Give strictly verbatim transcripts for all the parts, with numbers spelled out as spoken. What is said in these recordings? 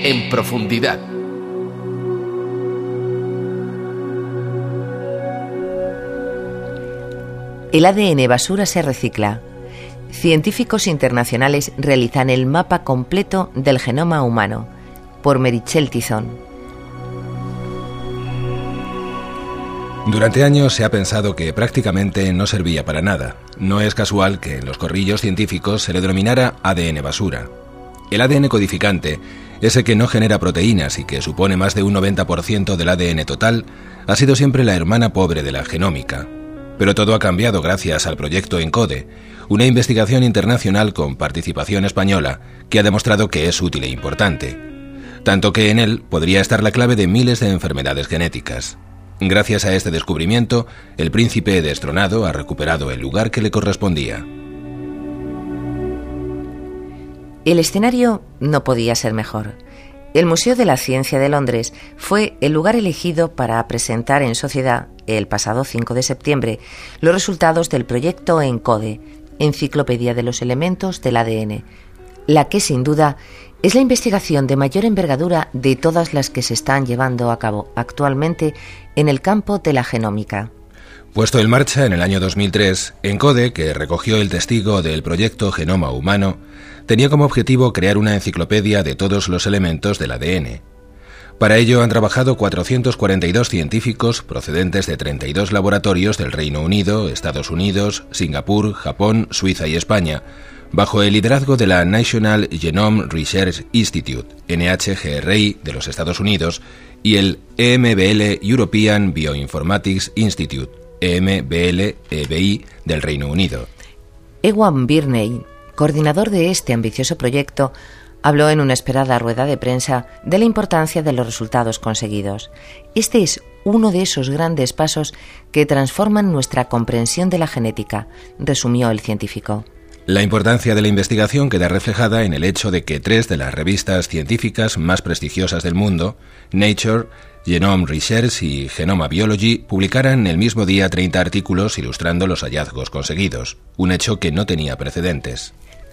en profundidad. El A D N basura se recicla. Científicos internacionales realizan el mapa completo del genoma humano, por Meritxell Tizón. Durante años se ha pensado que prácticamente no servía para nada. No es casual que en los corrillos científicos se le denominara A D N basura. El A D N codificante, ese que no genera proteínas y que supone más de un noventa por ciento del A D N total, ha sido siempre la hermana pobre de la genómica. Pero todo ha cambiado gracias al proyecto ENCODE, una investigación internacional con participación española que ha demostrado que es útil e importante, tanto que en él podría estar la clave de miles de enfermedades genéticas. Gracias a este descubrimiento, el príncipe destronado ha recuperado el lugar que le correspondía. El escenario no podía ser mejor. El Museo de la Ciencia de Londres fue el lugar elegido para presentar en sociedad, el pasado cinco de septiembre, los resultados del proyecto ENCODE, Enciclopedia de los Elementos del A D N, la que sin duda es la investigación de mayor envergadura de todas las que se están llevando a cabo actualmente en el campo de la genómica. Puesto en marcha en el año dos mil tres, ENCODE, que recogió el testigo del proyecto Genoma Humano, tenía como objetivo crear una enciclopedia de todos los elementos del A D N. Para ello han trabajado cuatrocientos cuarenta y dos científicos procedentes de treinta y dos laboratorios del Reino Unido, Estados Unidos, Singapur, Japón, Suiza y España, bajo el liderazgo de la National Genome Research Institute, N H G R I, de los Estados Unidos, y el E M B L European Bioinformatics Institute, E M B L E B I, del Reino Unido. Ewan Birney, coordinador de este ambicioso proyecto, habló en una esperada rueda de prensa de la importancia de los resultados conseguidos. Este es uno de esos grandes pasos que transforman nuestra comprensión de la genética, resumió el científico. La importancia de la investigación queda reflejada en el hecho de que tres de las revistas científicas más prestigiosas del mundo, Nature, Genome Research y Genoma Biology, publicaran el mismo día treinta artículos ilustrando los hallazgos conseguidos, un hecho que no tenía precedentes.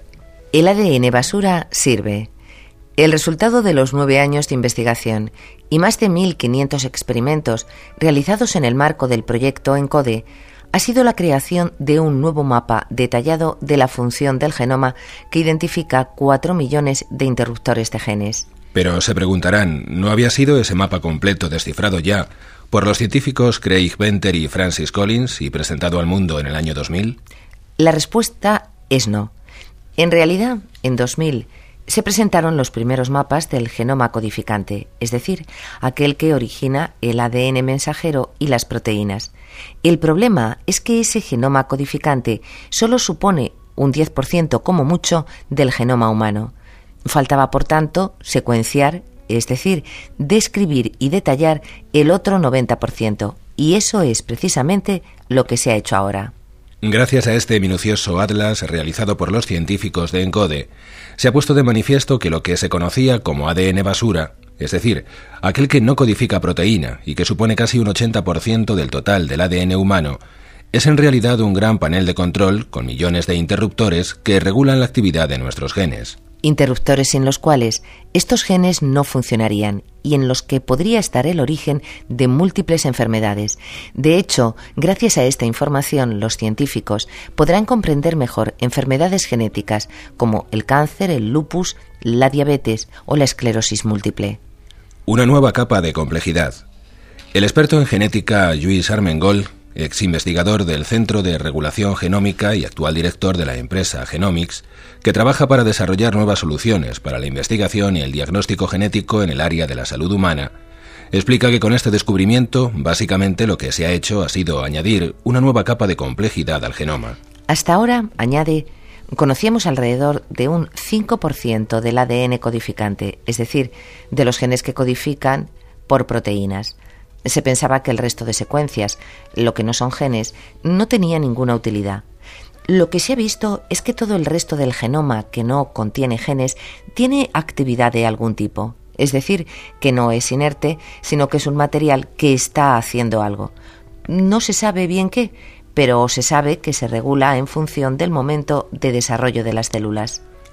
El A D N basura sirve. El resultado de los nueve años de investigación y más de mil quinientos experimentos realizados en el marco del proyecto ENCODE ha sido la creación de un nuevo mapa detallado de la función del genoma que identifica cuatro millones de interruptores de genes. Pero se preguntarán, ¿no había sido ese mapa completo descifrado ya por los científicos Craig Venter y Francis Collins y presentado al mundo en el año dos mil? La respuesta es no. En realidad, en dos mil se presentaron los primeros mapas del genoma codificante, es decir, aquel que origina el A D N mensajero y las proteínas. El problema es que ese genoma codificante solo supone un diez por ciento como mucho del genoma humano. Faltaba, por tanto, secuenciar, es decir, describir y detallar el otro noventa por ciento, y eso es precisamente lo que se ha hecho ahora. Gracias a este minucioso atlas realizado por los científicos de ENCODE, se ha puesto de manifiesto que lo que se conocía como A D N basura, es decir, aquel que no codifica proteína y que supone casi un ochenta por ciento del total del A D N humano, es en realidad un gran panel de control con millones de interruptores que regulan la actividad de nuestros genes. Interruptores sin los cuales estos genes no funcionarían y en los que podría estar el origen de múltiples enfermedades. De hecho, gracias a esta información, los científicos podrán comprender mejor enfermedades genéticas como el cáncer, el lupus, la diabetes o la esclerosis múltiple. Una nueva capa de complejidad. El experto en genética Lluís Armengol, ex investigador del Centro de Regulación Genómica y actual director de la empresa Genomics, que trabaja para desarrollar nuevas soluciones para la investigación y el diagnóstico genético en el área de la salud humana, explica que con este descubrimiento, básicamente lo que se ha hecho ha sido añadir una nueva capa de complejidad al genoma. Hasta ahora, añade, conocíamos alrededor de un cinco por ciento del A D N codificante, es decir, de los genes que codifican por proteínas. Se pensaba que el resto de secuencias, lo que no son genes, no tenía ninguna utilidad. Lo que se ha visto es que todo el resto del genoma que no contiene genes tiene actividad de algún tipo. Es decir, que no es inerte, sino que es un material que está haciendo algo. No se sabe bien qué, pero se sabe que se regula en función del momento de desarrollo de las células.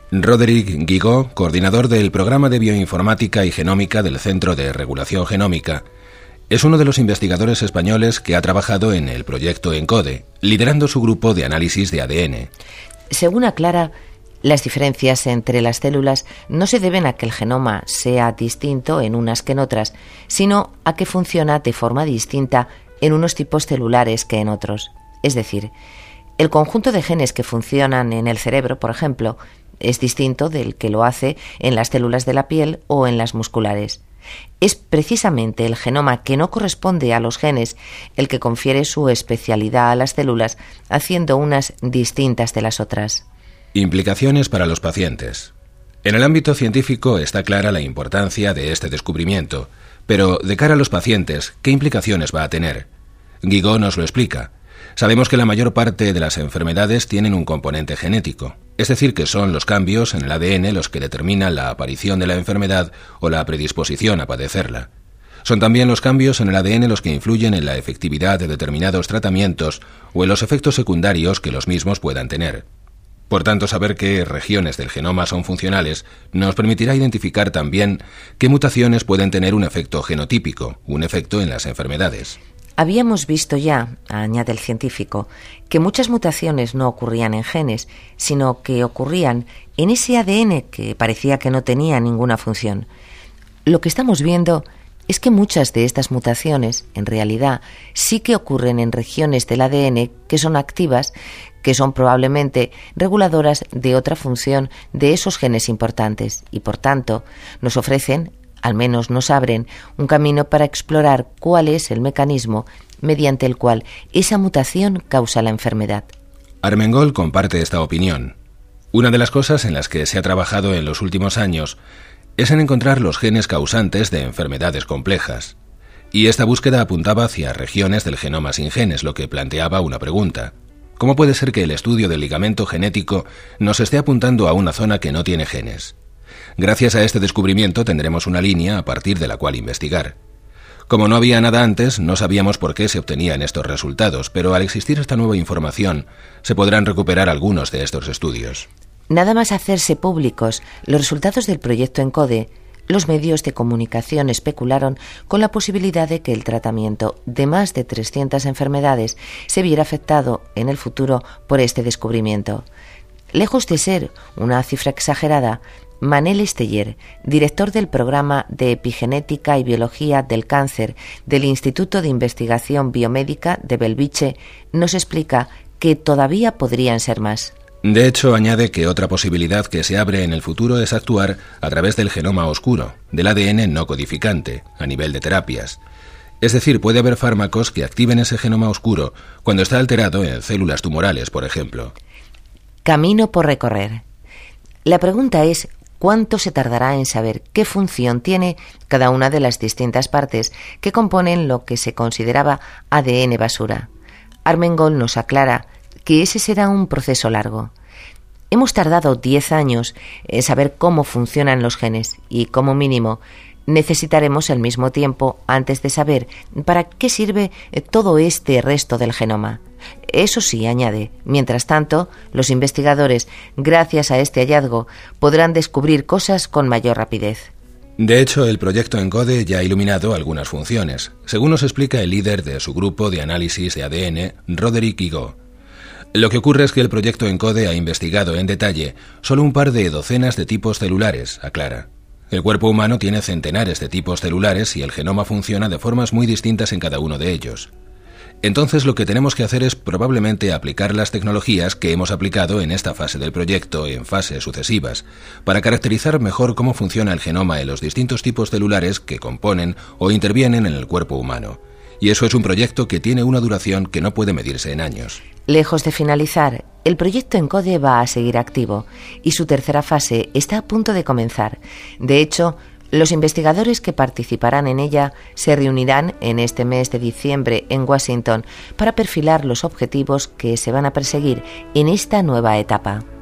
Roderick Guigaud, coordinador del Programa de Bioinformática y Genómica del Centro de Regulación Genómica, es uno de los investigadores españoles que ha trabajado en el proyecto ENCODE, liderando su grupo de análisis de A D N. Según aclara, las diferencias entre las células no se deben a que el genoma sea distinto en unas que en otras, sino a que funciona de forma distinta en unos tipos celulares que en otros. Es decir, el conjunto de genes que funcionan en el cerebro, por ejemplo, es distinto del que lo hace en las células de la piel o en las musculares. Es precisamente el genoma que no corresponde a los genes el que confiere su especialidad a las células, haciendo unas distintas de las otras. Implicaciones para los pacientes. En el ámbito científico está clara la importancia de este descubrimiento, pero de cara a los pacientes, ¿qué implicaciones va a tener? Guigaud nos lo explica. Sabemos que la mayor parte de las enfermedades tienen un componente genético, es decir, que son los cambios en el A D N los que determinan la aparición de la enfermedad o la predisposición a padecerla. Son también los cambios en el A D N los que influyen en la efectividad de determinados tratamientos o en los efectos secundarios que los mismos puedan tener. Por tanto, saber qué regiones del genoma son funcionales nos permitirá identificar también qué mutaciones pueden tener un efecto genotípico, un efecto en las enfermedades. Habíamos visto ya, añade el científico, que muchas mutaciones no ocurrían en genes, sino que ocurrían en ese A D N que parecía que no tenía ninguna función. Lo que estamos viendo es que muchas de estas mutaciones, en realidad, sí que ocurren en regiones del A D N que son activas, que son probablemente reguladoras de otra función de esos genes importantes y, por tanto, nos ofrecen, al menos nos abren, un camino para explorar cuál es el mecanismo mediante el cual esa mutación causa la enfermedad. Armengol comparte esta opinión. Una de las cosas en las que se ha trabajado en los últimos años es en encontrar los genes causantes de enfermedades complejas. Y esta búsqueda apuntaba hacia regiones del genoma sin genes, lo que planteaba una pregunta. ¿Cómo puede ser que el estudio del ligamento genético nos esté apuntando a una zona que no tiene genes? Gracias a este descubrimiento tendremos una línea a partir de la cual investigar. Como no había nada antes, no sabíamos por qué se obtenían estos resultados, pero al existir esta nueva información, se podrán recuperar algunos de estos estudios. Nada más hacerse públicos los resultados del proyecto ENCODE, los medios de comunicación especularon con la posibilidad de que el tratamiento de más de trescientas enfermedades se viera afectado en el futuro por este descubrimiento. Lejos de ser una cifra exagerada, Manel Esteller, director del programa de Epigenética y Biología del Cáncer del Instituto de Investigación Biomédica de Belviche, nos explica que todavía podrían ser más. De hecho, añade que otra posibilidad que se abre en el futuro es actuar a través del genoma oscuro, del A D N no codificante, a nivel de terapias. Es decir, puede haber fármacos que activen ese genoma oscuro cuando está alterado en células tumorales, por ejemplo. Camino por recorrer. La pregunta es ¿cuánto se tardará en saber qué función tiene cada una de las distintas partes que componen lo que se consideraba A D N basura? Armengol nos aclara que ese será un proceso largo. Hemos tardado diez años en saber cómo funcionan los genes y, como mínimo, necesitaremos el mismo tiempo antes de saber para qué sirve todo este resto del genoma. Eso sí, añade, mientras tanto, los investigadores, gracias a este hallazgo, podrán descubrir cosas con mayor rapidez. De hecho, el proyecto ENCODE ya ha iluminado algunas funciones, según nos explica el líder de su grupo de análisis de A D N, Roderick Guigaud. Lo que ocurre es que el proyecto ENCODE ha investigado en detalle solo un par de docenas de tipos celulares, aclara. El cuerpo humano tiene centenares de tipos celulares y el genoma funciona de formas muy distintas en cada uno de ellos. Entonces lo que tenemos que hacer es probablemente aplicar las tecnologías que hemos aplicado en esta fase del proyecto en fases sucesivas, para caracterizar mejor cómo funciona el genoma en los distintos tipos celulares que componen o intervienen en el cuerpo humano. Y eso es un proyecto que tiene una duración que no puede medirse en años. Lejos de finalizar, el proyecto ENCODE va a seguir activo y su tercera fase está a punto de comenzar. De hecho, los investigadores que participarán en ella se reunirán en este mes de diciembre en Washington para perfilar los objetivos que se van a perseguir en esta nueva etapa.